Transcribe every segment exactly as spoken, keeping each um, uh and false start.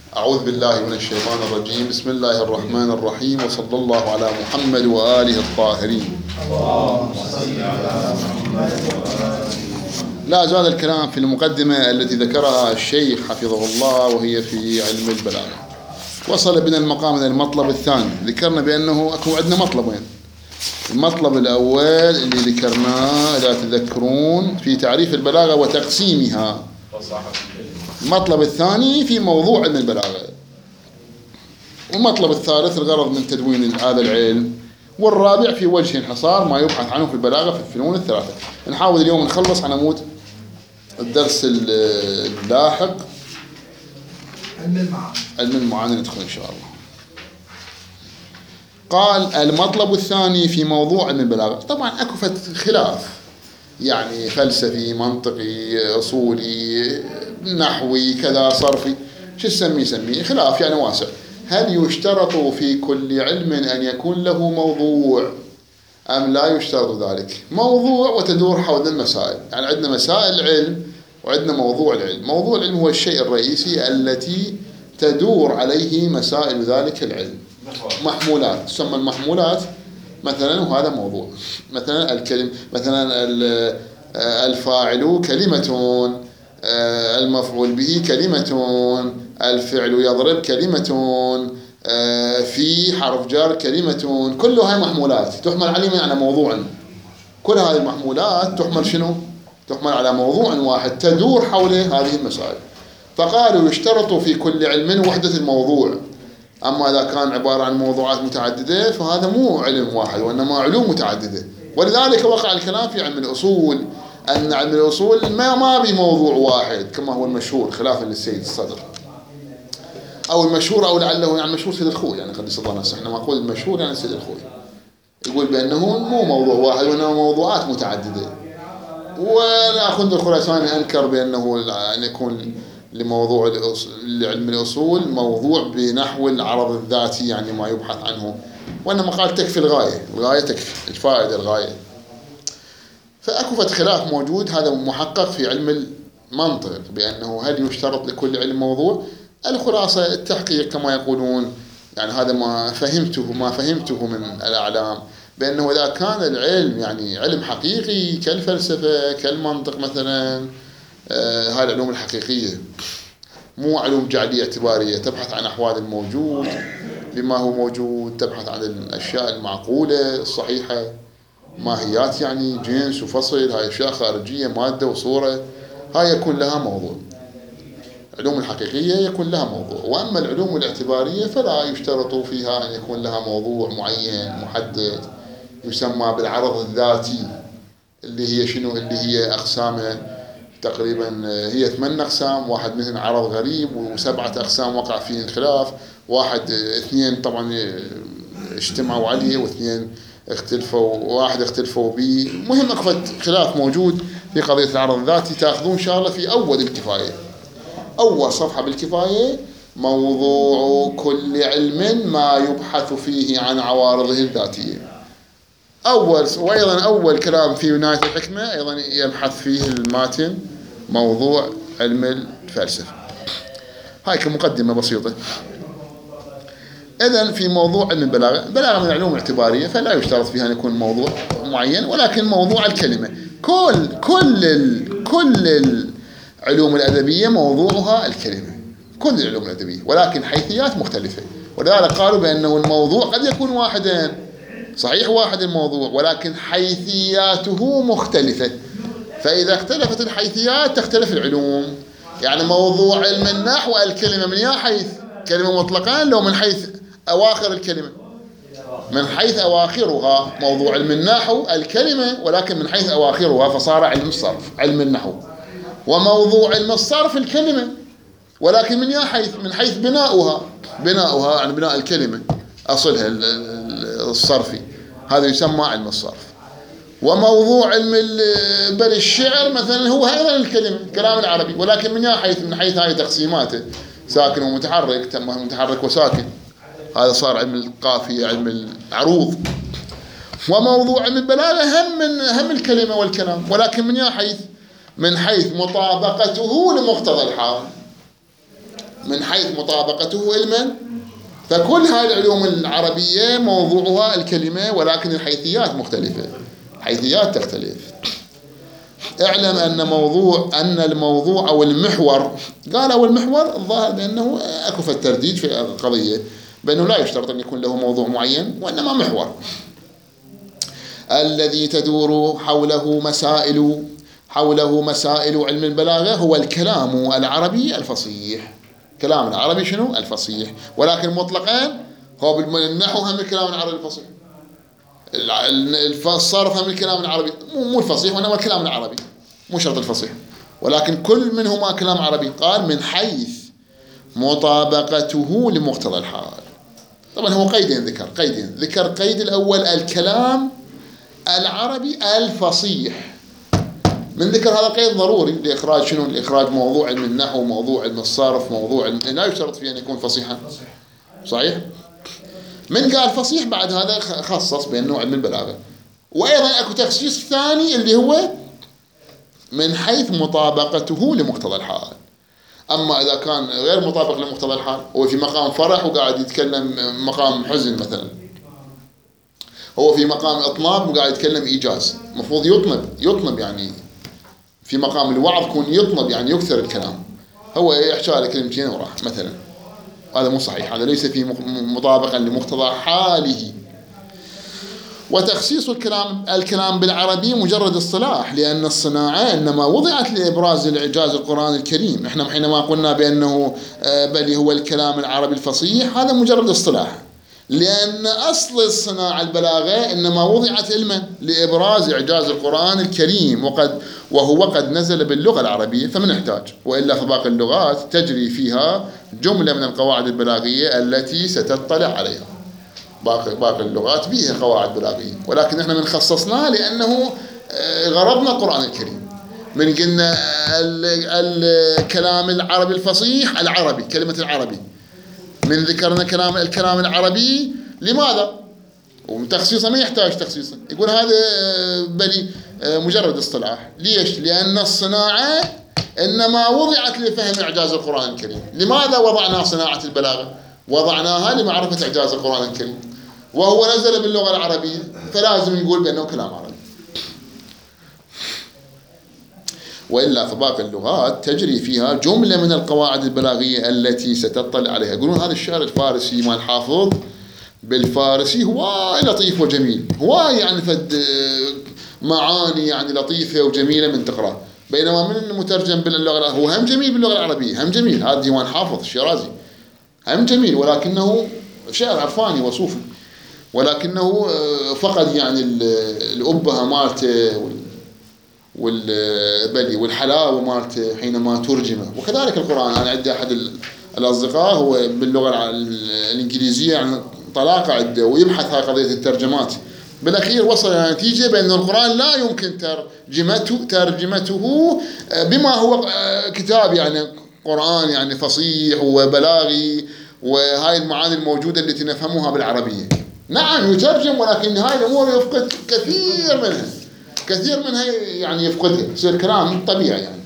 أعوذ بالله من الشيطان الرجيم. بسم الله الرحمن الرحيم، وصلى الله على محمد وآله الطاهرين. اللهم صل على محمد وآله. لا زال الكلام في المقدمة التي ذكرها الشيخ حفظه الله، وهي في علم البلاغة. وصل بنا المقام إلى المطلب الثاني. ذكرنا بأنه أكو عندنا مطلبين. المطلب الأول اللي ذكرناه إذا تذكرون في تعريف البلاغة وتقسيمها. المطلب الثاني في موضوع علم البلاغة. والمطلب الثالث الغرض من تدوين هذا العلم. والرابع في وجه انحصار ما يبحث عنه في البلاغة في الفنون الثلاثة. نحاول اليوم نخلص على مود الدرس اللاحق علم المعاني. علم المعاني ندخل إن شاء الله. قال المطلب الثاني في موضوع علم البلاغة. طبعا أكو خلاف، يعني فلسفي، منطقي، أصولي، نحوي، كذا، صرفي، شو تسميه سميه، خلاف يعني واسع. هل يشترط في كل علم أن يكون له موضوع أم لا يشترط ذلك؟ موضوع وتدور حول المسائل. يعني عندنا مسائل العلم وعندنا موضوع العلم. موضوع العلم هو الشيء الرئيسي التي تدور عليه مسائل ذلك العلم. محمولات تسمى المحمولات مثلا، وهذا موضوع. مثلا الكلمة، مثلا الفاعل كلمة، المفعول به كلمة، الفعل يضرب كلمة، في حرف جار كلمة، كلها محمولات تحمل عليه على موضوع. كل هذه المحمولات تحمل شنو؟ تحمل على موضوع واحد تدور حوله هذه المسائل. فقالوا يشترط في كل علم وحدة الموضوع. أما إذا كان عبارة عن موضوعات متعددة فهذا مو علم واحد وإنما علوم متعددة. ولذلك وقع الكلام في علم الأصول أن علم الأصول ما ما بموضوع واحد كما هو المشهور، خلافا للسيد الصدر، أو المشهور، أو لعله يعني المشهور سيد الخوي، يعني قدس الله نفسه. إحنا ما نقول المشهور يعني سيد الخوي يقول بأنه مو موضوع واحد وإنما موضوعات متعددة. والأخوند الخراساني أنكر بأنه أن يكون لموضوع علم الأصول موضوع بنحو العرض الذاتي، يعني ما يبحث عنه، وإنما قال تكفي الغاية، الغاية تكفي الفائدة، الغاية. فأكو خلاف موجود، هذا محقق في علم المنطق بأنه هل يشترط لكل علم موضوع؟ الخلاصة التحقيق كما يقولون، يعني هذا ما فهمته ما فهمته من الأعلام، بأنه إذا كان العلم يعني علم حقيقي كالفلسفة كالمنطق مثلا، آه هاي العلوم الحقيقية، مو علوم جعلية اعتبارية تبحث عن أحوال الموجود بما هو موجود، تبحث عن الأشياء المعقولة الصحيحة، ماهيات يعني جنس وفصل، هاي أشياء خارجية مادة وصورة، هاي يكون لها موضوع. العلوم الحقيقية يكون لها موضوع. وأما العلوم الاعتبارية فلا يشترط فيها أن يكون لها موضوع معين محدد، يسمى بالعرض الذاتي، اللي هي شنو؟ اللي هي أقسامه تقريبا هي ثمان أقسام. واحد منهم عرض غريب، وسبعة أقسام وقع فيه انخلاف. واحد اثنين طبعا اجتمعوا عليه، واثنين اختلفوا، واحد اختلفوا به. مهم أكفت خلاف موجود في قضية العرض الذاتي. تأخذون إن شاء الله في أول الكفاية، أول صفحة بالكفاية، موضوع كل علم ما يبحث فيه عن عوارضه الذاتية. أول وأيضا أول كلام في نهاية الحكمة أيضا يبحث فيه الماتن موضوع علم الفلسفة. هاي كمقدمة بسيطة. إذن في موضوع علم البلاغة، البلاغة من العلوم الاعتبارية فلا يشترط فيها أن يكون موضوع معين، ولكن موضوع الكلمة. كل كل ال كل العلوم الأدبية موضوعها الكلمة، كل العلوم الأدبية، ولكن حيثيات مختلفة. ولذلك قالوا بأنه الموضوع قد يكون واحدا، صحيح واحد الموضوع، ولكن حيثياته مختلفة. فإذا اختلفت الحيثيات تختلف العلوم. يعني موضوع علم النحو الكلمة من يا حيث كلمة مطلقا، لو من حيث أواخر الكلمة، من حيث أواخرها. موضوع علم النحو الكلمة ولكن من حيث أواخرها، فصار علم الصرف علم النحو. وموضوع علم الصرف الكلمة ولكن من يا حيث من حيث بناؤها، بناؤها يعني بناء الكلمة أصلها الصرفي، هذا يسمى علم الصرف. وموضوع علم بل الشعر مثلا هو أيضا الكلمة، الكلام العربي، ولكن من يا حيث من حيث هاي تقسيماته، ساكن ومتحرك، تم متحرك وساكن، هذا صار علم القافية، علم العروض. وموضوع علم البلاغة هم من هم الكلمة والكلام، ولكن من يا حيث من حيث مطابقته لمقتضى الحال، من من حيث مطابقته علما. فكل هذه العلوم العربية موضوعها الكلمة، ولكن الحيثيات مختلفة، حيثيات تختلف. اعلم أن موضوع أن الموضوع أو المحور، قال أو المحور الظاهر بأنه أكو في الترديد في القضية بأنه لا يشترط أن يكون له موضوع معين، وإنما محور الذي تدور حوله مسائل حوله مسائل علم البلاغة هو الكلام العربي الفصيح. كلام العربي شنو؟ الفصيح، ولكن مطلقا هو بالنحو هم الكلام العربي الفصيح، الصرف هم الكلام العربي، مو الفصيح وإنما الكلام العربي، مو شرط الفصيح، ولكن كل منهما كلام عربي. قال من حيث مطابقته لمقتضى الحال. طبعا هو قيدين ذكر قيدين ذكر قيد الأول الكلام العربي الفصيح، من ذكر هذا القيد ضروري لإخراج شنو؟ لإخراج موضوع علم النحو، موضوع علم الصرف، موضوع علم لا يشترط فيه أن يكون فصيحا. صحيح؟ من قال فصيح بعد هذا خصص بأنه علم البلاغة. وأيضا أكو تخصيص ثاني اللي هو من حيث مطابقته لمقتضى الحال. أما إذا كان غير مطابق لمقتضى الحال، هو في مقام فرح وقاعد يتكلم مقام حزن مثلا، هو في مقام إطناب وقاعد يتكلم إيجاز، مفروض يطنب يطنب يعني في مقام الوعظ يكون يطنب يعني يكثر الكلام، هو يحكي على كلمتين وراح مثلا، هذا مو صحيح، هذا ليس في مطابقا لمقتضى حاله. وتخصيص الكلام الكلام بالعربي مجرد اصطلاح، لأن الصناعة إنما وضعت لإبراز الإعجاز القرآن الكريم. إحنا حينما قلنا بأنه بل هو الكلام العربي الفصيح، هذا مجرد اصطلاح، لأن أصل الصناعة البلاغة إنما وضعت علما لإبراز إعجاز القرآن الكريم، وقد وهو قد نزل باللغة العربية فما نحتاج، وإلا فباقي اللغات تجري فيها جملة من القواعد البلاغية التي ستطلع عليها. باقي باقي اللغات فيها قواعد بلاغية، ولكن احنا من خصصناه لأنه غرضنا القرآن الكريم. من قلنا الكلام العربي الفصيح العربي، كلمة العربي، من ذكرنا كلام الكلام العربي لماذا؟ وتخصيصه ما يحتاج تخصيصه، يقول هذا بلي مجرد اصطلاح. ليش؟ لأن الصناعة إنما وضعت لفهم إعجاز القرآن الكريم. لماذا وضعنا صناعة البلاغة؟ وضعناها لمعرفة إعجاز القرآن الكريم، وهو نزل باللغة العربية، فلازم نقول بأنه كلام عربي. وإلا فباقي اللغات تجري فيها جملة من القواعد البلاغية التي ستطلع عليها. يقولون هذا الشعر الفارسي مال حافظ بالفارسي هواي لطيف وجميل، هواي يعني فد معاني يعني لطيفة وجميلة من تقرأ، بينما من مترجم باللغة هو هم جميل باللغة العربية، هم جميل. هذا ديوان حافظ الشيرازي هم جميل، ولكنه شعر عرفاني وصوفي، ولكنه فقد يعني الأبهة مالته والبلي والحلاوة مالته حينما ترجمه. وكذلك القرآن، أنا عندي أحد الأصدقاء هو باللغة الإنجليزية يعني طلاقة عنده ويبحث هاي قضية الترجمات، بالأخير وصل إلى نتيجة بأن القرآن لا يمكن ترجمته ترجمته بما هو كتاب يعني قرآن يعني فصيح وبلاغي، وهاي المعاني الموجودة التي نفهمها بالعربية. نعم يترجم، ولكن هاي الأمور يفقد كثير منها كثير منها يعني يفقدها، يصير كلام طبيعي يعني.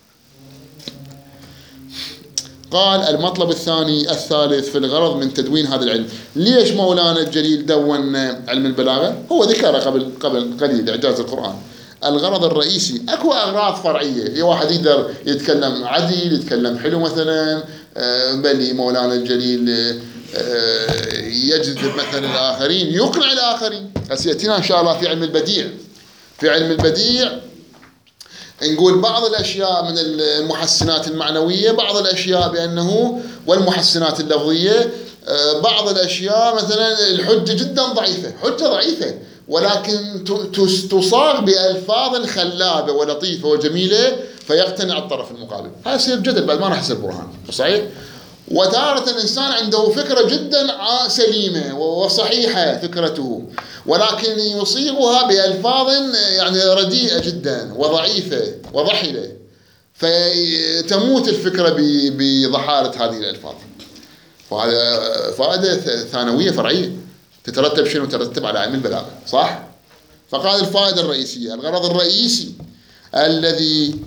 قال المطلب الثاني الثالث في الغرض من تدوين هذا العلم. ليش مولانا الجليل دون علم البلاغة؟ هو ذكر قبل قبل قليل إعجاز القرآن. الغرض الرئيسي، اكو اغراض فرعيه، واحد يقدر يتكلم عدل، يتكلم حلو مثلا، بل مولانا الجليل يجذب مثلا الاخرين، يقنع الاخرين. سياتينا ان شاء الله في علم البديع. في علم البديع نقول بعض الاشياء من المحسنات المعنويه، بعض الاشياء بانه والمحسنات اللفظيه، بعض الاشياء مثلا الحجه جدا ضعيفه، حجه ضعيفه ولكن تصاغ بألفاظ خلابة ولطيفة وجميلة فيقتنع الطرف المقابل. هذا يصير جدل بعد ما راح يصير برهان، صحيح؟ وتارة الإنسان عنده فكرة جدا سليمة وصحيحة فكرته، ولكن يصيغها بألفاظ يعني رديئة جدا وضعيفة وضحلة، فتموت الفكرة بضحالة هذه الألفاظ. وهذا فائدة ثانوية فرعية تترتب شنو؟ تترتب على علم البلاغة، صح؟ فقال الفائدة الرئيسية، الغرض الرئيسي الذي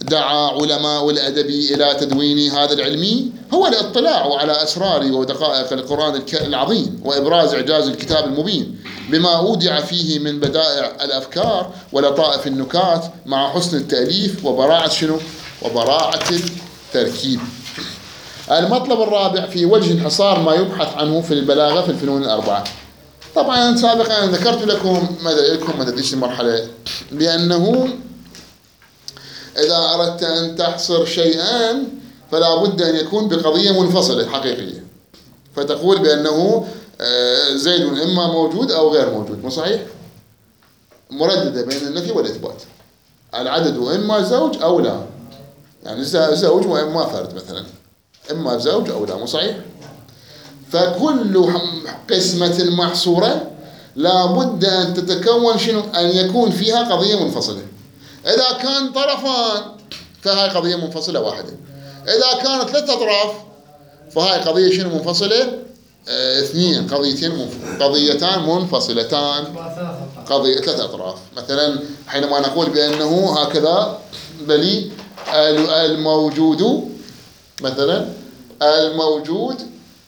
دعا علماء الأدب إلى تدوين هذا العلم هو الاطلاع على أسرار ودقائق القرآن العظيم وإبراز إعجاز الكتاب المبين بما أودع فيه من بدائع الأفكار ولطائف النكات مع حسن التأليف وبراعة شنو؟ وبراعة التركيب. المطلب الرابع في وجه انحصار ما يبحث عنه في البلاغة في الفنون الأربعة. طبعا سابقا ذكرت لكم ماذا لكم ماذا ديش المرحلة بأنه إذا أردت أن تحصر شيئا فلا بد أن يكون بقضية منفصلة حقيقية، فتقول بأنه زيد إما موجود أو غير موجود، مو صحيح؟ مرددة بين النفي والإثبات. العدد إما زوج أو لا، يعني زوج وإما فرد مثلا، إما زوج أو لا، مو صحيح؟ فكل قسمة محصورة لا بد أن تتكون شنو؟ أن يكون فيها قضية منفصلة. إذا كان طرفان فهاي قضية منفصلة واحدة، إذا كانت ثلاث أطراف فهاي قضية شنو منفصلة؟ اه اثنين، قضيتين منف... قضيتان منفصلتان، قضية ثلاث أطراف. مثلا حينما نقول بأنه هكذا بلي الموجود، مثلا الموجود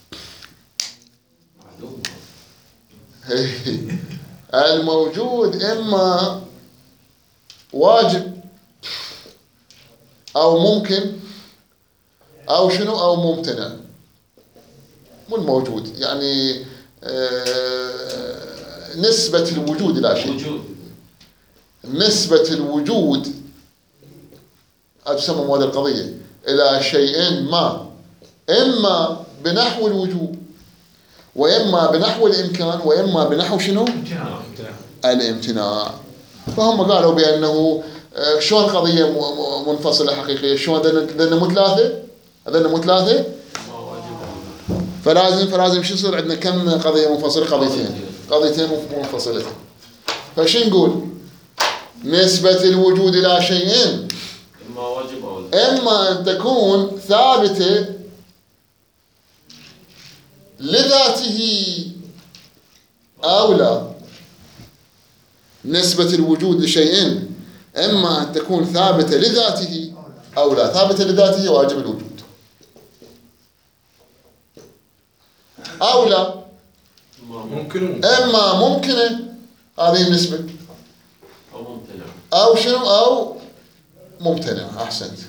الموجود إما واجب أو ممكن أو شنو أو ممتنع. مو الموجود يعني آه نسبة الوجود إلى شيء، نسبة الوجود أجسام هذه القضية إلى شيء ما، إما بنحو الوجوب وإما بنحو الإمكان وإما بنحو شنو؟ الامتناع. فهم قالوا بأنه شلون قضية منفصلة حقيقية، شلون ذن مو ثلاثة، ذن مو ثلاثة، فلازم فلازم شو يصير عندنا كم قضية منفصلة؟ قضيتين، قضيتين منفصلتين. فشو نقول؟ نسبة الوجود إلى شيئين إما واجب أو لا، إما أن تكون ثابتة لذاته أو لا. نسبة الوجود لشيئين إما أن تكون ثابتة لذاته أو لا. ثابتة لذاته واجب الوجود، أو لا ممكن، إما ممكنة هذه النسبة أو ممتنع أو شنو أو ممتنع. أحسنت.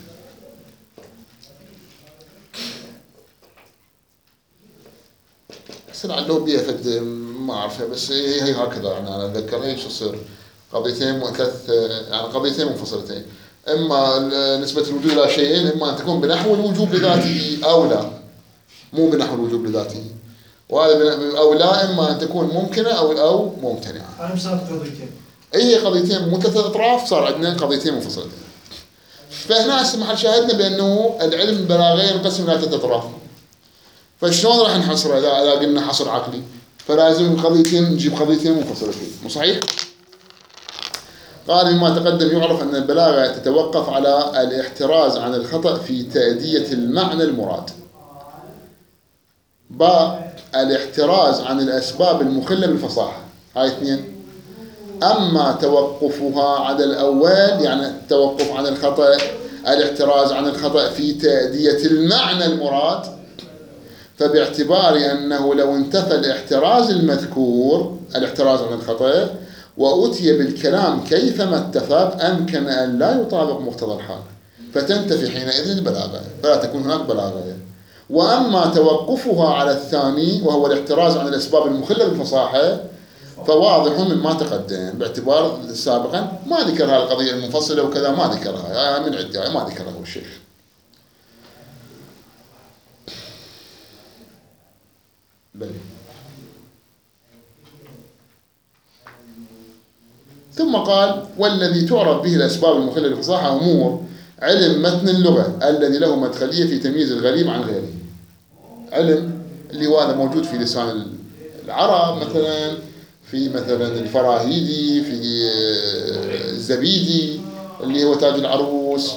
بس لعله بيها فد ما أعرفها، بس هي هي هكذا يعني أنا أتذكر هي شو تصير قضيتين ثلاث يعني قضيتين منفصلتين، إما نسبة الوجود إلى شيئين إما أن تكون بنحو الوجوب لذاته أو لا، مو بنحو الوجوب لذاته، وهذا أو لا إما أن تكون ممكنة أو أو ممتنعة. أنا صارت قضيتين. هي قضيتين مو ثلاث أطراف، صار عندنا قضيتين منفصلتين. فهنا هسه محل شاهدنا بأنه العلم البلاغي ينقسم إلى ثلاث أطراف. فشلون راح نحصره إذا إذا قلنا حصر عقلي؟ فلازم قضيتين نجيب قضيتين منفصلتين، مو صحيح؟ قال مما تقدم يعرف أن البلاغة تتوقف على الاحتراز عن الخطأ في تأدية المعنى المراد. باء الاحتراز عن الأسباب المخلة بالفصاحة، هاي اثنين. أما توقفها على الأول يعني التوقف عن الخطأ، الاحتراز عن الخطأ في تأدية المعنى المراد، فباعتبار أنه لو انتفى الاحتراز المذكور الاحتراز عن الخطأ وأتي بالكلام كيفما اتفق أمكن أن لا يطابق مقتضى الحال، فتنتفي حينئذ البلاغة، فلا تكون هناك بلاغة. وأما توقفها على الثاني وهو الاحتراز عن الأسباب المخلة بالفصاحة فواضح مما تقدم، باعتبار سابقا ما ذكر هذه القضية المنفصلة وكذا، ما ذكرها من عدة، ما ذكرها هو الشيخ. بل. ثم قال والذي تعرف به الأسباب المخلة للفصاحة أمور علم متن اللغة الذي له مدخلية في تمييز الغريب عن غيره. علم اللي هو هذا موجود في لسان العرب مثلا، في مثلا الفراهيدي، في الزبيدي اللي هو تاج العروس.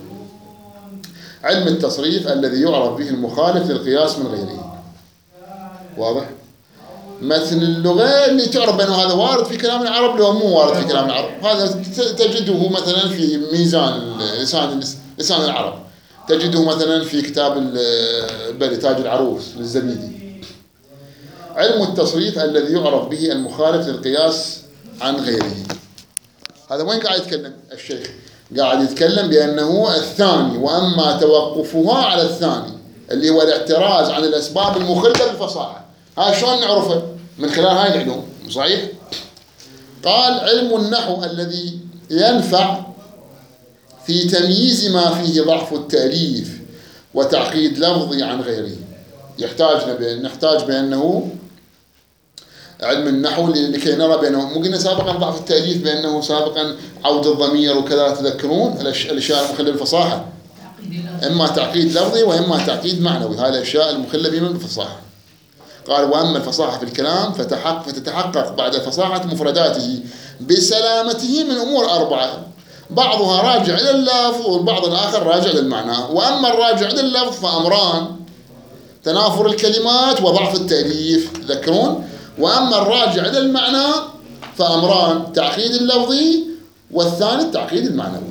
علم التصريف الذي يعرف به المخالف للقياس من غيره. واضح؟ متن اللغة اللي تعرف بأنه هذا وارد في كلام العرب لو مو وارد في كلام العرب، هذا تجده مثلا في ميزان لسان لسان العرب. تجده مثلا في كتاب البلي تاج العروس للزبيدي. علم التصريف الذي يعرف به المخالف للقياس عن غيره. هذا وين قاعد يتكلم الشيخ؟ قاعد يتكلم بأنه الثاني، وأما توقفها على الثاني اللي هو الاعتراض عن الأسباب المخلة بالفصاحة. هذا شلون نعرفه؟ من خلال هاي العلوم، صحيح؟ قال علم النحو الذي ينفع في تمييز ما فيه ضعف التأليف وتعقيد لفظي عن غيره. يحتاجنا نحتاج بأنه علم النحو لكي نرى بأنه مو قلنا سابقا ضعف التأليف بأنه سابقا عود الضمير وكذا، تذكرون الأشياء المخلة بالفصاحة، إما تعقيد لفظي وإما تعقيد معنوي، هذه الأشياء المخلة بها بالفصاحة. قال وأما الفصاحة في الكلام فتحقق فتتحقق بعد فصاحة مفرداته بسلامته من أمور أربعة، بعضها راجع إلى اللفظ والبعض الآخر راجع للمعنى. وأما الراجع إلى اللفظ فأمران: تنافر الكلمات وضعف التأليف، تذكرون؟ وأما الراجع إلى المعنى فأمران: تعقيد اللفظي والثاني التعقيد المعنوي.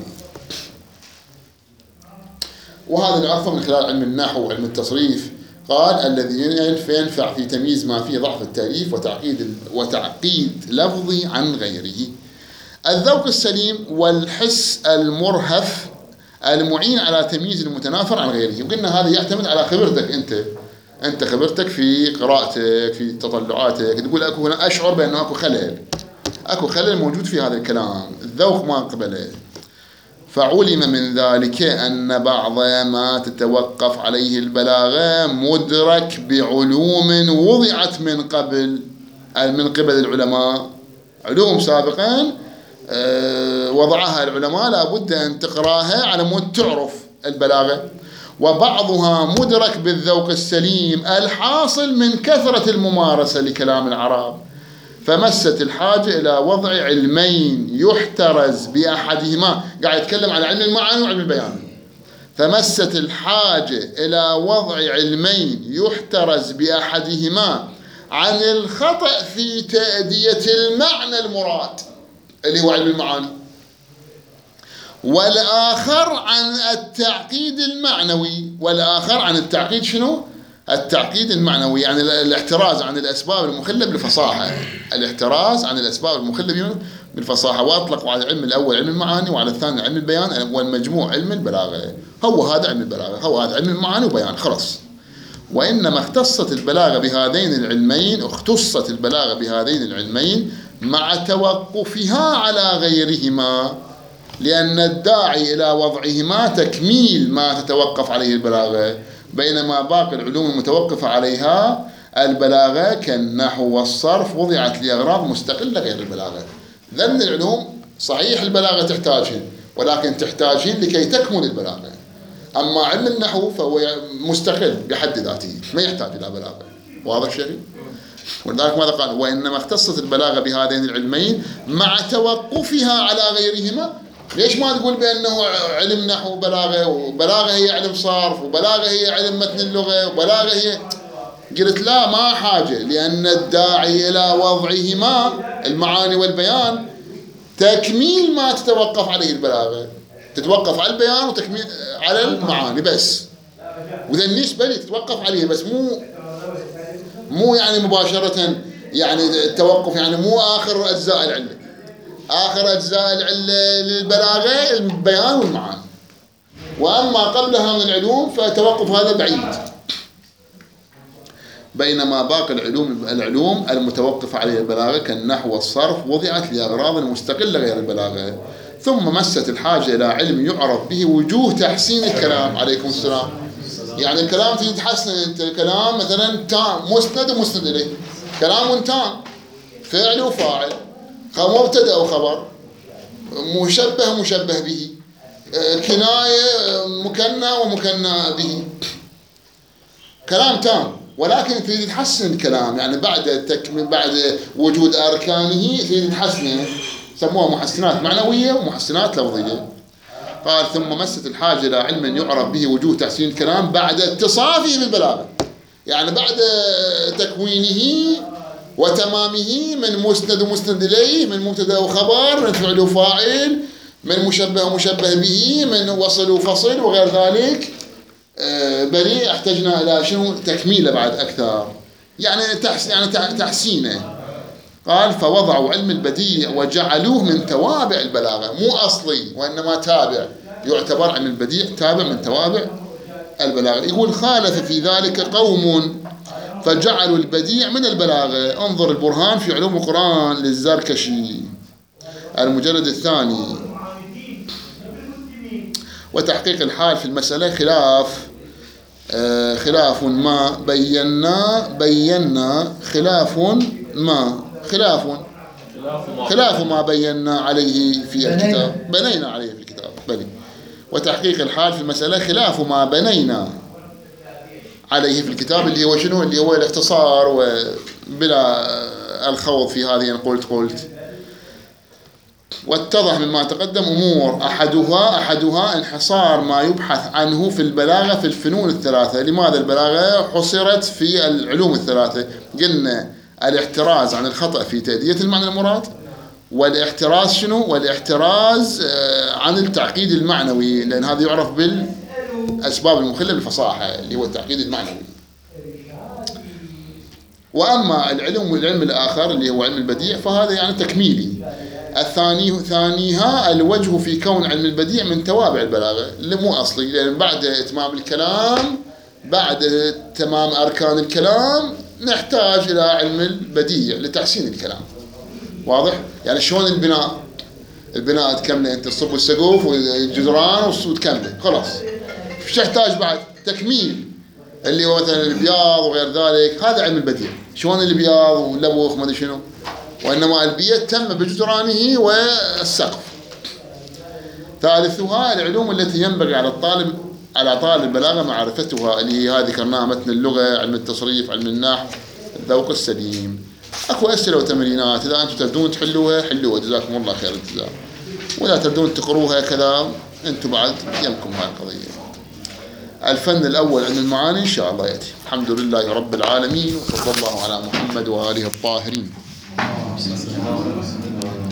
وهذا نعرفه من خلال علم النحو وعلم التصريف. قال الذي ينفع في تمييز ما فيه ضعف التأليف وتعقيد وتعقيد لفظي عن غيره. الذوق السليم والحس المرهف المعين على تمييز المتنافر عن غيره. وقلنا هذا يعتمد على خبرتك أنت أنت خبرتك في قراءتك، في تطلعاتك، تقول أكو هنا أشعر بأنه أكو خلل أكو خلل موجود في هذا الكلام، الذوق ما قبله. فعلم من ذلك أن بعض ما تتوقف عليه البلاغة مدرك بعلوم وضعت من قبل من قبل العلماء، علوم سابقا وضعها العلماء لابد أن تقراها على مود تعرف البلاغة. وبعضها مدرك بالذوق السليم الحاصل من كثرة الممارسة لكلام العرب، فمست الحاجة إلى وضع علمين يحترز بأحدهما. قاعد يتكلم عن علم المعاني وعلم البيان. فمست الحاجة إلى وضع علمين يحترز بأحدهما عن الخطأ في تأدية المعنى المراد اللي هو علم المعاني، والآخر عن التعقيد المعنوي. والآخر عن التعقيد شنو؟ التعقيد المعنوي، يعني الاحتراز عن الأسباب المخلة بالفصاحة، الاحتراز عن الأسباب المخلة بالفصاحة. وأطلقوا على العلم الأول علم المعاني وعلى الثاني علم البيان، والمجموع علم البلاغة. هو هذا علم البلاغة، هو هذا علم المعاني وبيان، خلص. وإنما اختصت البلاغة بهذين العلمين اختصت البلاغة بهذين العلمين مع توقفها على غيرهما، لأن الداعي إلى وضعهما تكميل ما تتوقف عليه البلاغة، بينما باقي العلوم المتوقفة عليها البلاغة كالنحو والصرف وضعت لأغراض مستقلة غير البلاغة. ذن العلوم صحيح البلاغة تحتاجهن، ولكن تحتاجهن لكي تكمل البلاغة. أما علم النحو فهو مستقل بحد ذاته، ما يحتاج إلى بلاغة. واضح شيء؟ ولذلك ماذا قال؟ وإنما اختصت البلاغة بهذين العلمين مع توقفها على غيرهما. ليش ما تقول بأنه علم نحو وبلاغة، وبلاغة هي علم صرف، وبلاغة هي علم متن اللغة، وبلاغة هي... قلت لا، ما حاجة، لأن الداعي إلى وضعهما المعاني والبيان تكميل ما تتوقف عليه البلاغة، تتوقف على البيان وتكميل على المعاني بس. وذا النسبة لي تتوقف عليه بس، مو مو يعني مباشرة، يعني التوقف يعني مو آخر أجزاء العلة. آخر أجزاء العلة للبلاغة البيان والمعاني، وأما قبلها من العلوم فتوقف هذا بعيد. بينما باقي العلوم العلوم المتوقفة عليه البلاغة كالنحو والصرف وضعت لأغراض مستقلة غير البلاغة. ثم مست الحاجة إلى علم يعرف به وجوه تحسين الكلام. عليكم السلام. يعني الكلام فيه تحسن، انت الكلام مثلا تام، مسند ومسند اليه، كلام تام، فعل وفاعل، مبتدا وخبر، مشبه مشبه به، كنايه مكنى ومكنى به، كلام تام. ولكن تريد تحسن الكلام، يعني بعد تكمل بعد وجود اركانه تريد تحسنه، سموها محسنات معنويه ومحسنات لفظيه. قال ثم مست الحاجة إلى علم يعرف به وجوه تحسين الكلام بعد اتصافه بالبلاغة، يعني بعد تكوينه وتمامه من مسند ومسند إليه، من مبتدا وخبر، من فعل وفاعل، من مشبه ومشبه به، من وصل وفصل وغير ذلك، بل احتجنا إلى شنو تكميله بعد أكثر، يعني يعني تحسينه. قال فوضعوا علم البديع وجعلوه من توابع البلاغة، مو أصلي وإنما تابع، يعتبر علم البديع تابع من توابع البلاغة. يقول خالف في ذلك قوم فجعلوا البديع من البلاغة. انظر البرهان في علوم القرآن للزركشي المجلد الثاني. وتحقيق الحال في المسألة خلاف آه خلاف ما بينا بينا خلاف ما خلاف خلاف ما بينا عليه في الكتاب، بنينا عليه في الكتاب بني. وتحقيق الحال في المسألة خلاف ما بنينا عليه في الكتاب، اللي هو شنو؟ اللي هو الاختصار وبلا الخوض في هذه أن قلت قلت. واتضح مما تقدم أمور، أحدها أحدها انحصار ما يبحث عنه في البلاغة في الفنون الثلاثة. لماذا البلاغة حصرت في العلوم الثلاثة؟ قلنا الاحتراز عن الخطأ في تأدية المعنى المراد، والاحتراز شنو؟ والاحتراز عن التعقيد المعنوي، لأن هذا يعرف بالأسباب المخلة بالفصاحة اللي هو التعقيد المعنوي. وأما العلم والعلم الآخر اللي هو علم البديع فهذا يعني تكميلي. الثاني ثانيها الوجه في كون علم البديع من توابع البلاغة، اللي مو أصلي، لأن بعد إتمام الكلام، بعد تمام أركان الكلام، نحتاج إلى علم البديع لتحسين الكلام. واضح؟ يعني شلون البناء؟ البناء تكمله أنت، تصب السقوف والجدران وتكمله خلاص. ايش تحتاج بعد؟ تكميل، اللي هو مثلا البياض وغير ذلك، هذا علم البديع. شلون البياض واللبوخ ما ادري شنو، وإنما البيت تم بجدرانه والسقف. ثالثها العلوم التي ينبغي على الطالب على طالب البلاغة معرفتها، اللي هي هذه ذكرناها: متن اللغة، علم التصريف، علم النحو، الذوق السليم. أكو أسئلة وتمرينات، إذا أنتم تبدون تحلوها حلوها، جزاكم الله خير الجزاء. وإذا تبدون تقروها كذا أنتم بعد يمكم هاي القضية. الفن الأول علم المعاني إن شاء الله يأتي. الحمد لله رب العالمين، وصلى الله على محمد وآله الطاهرين.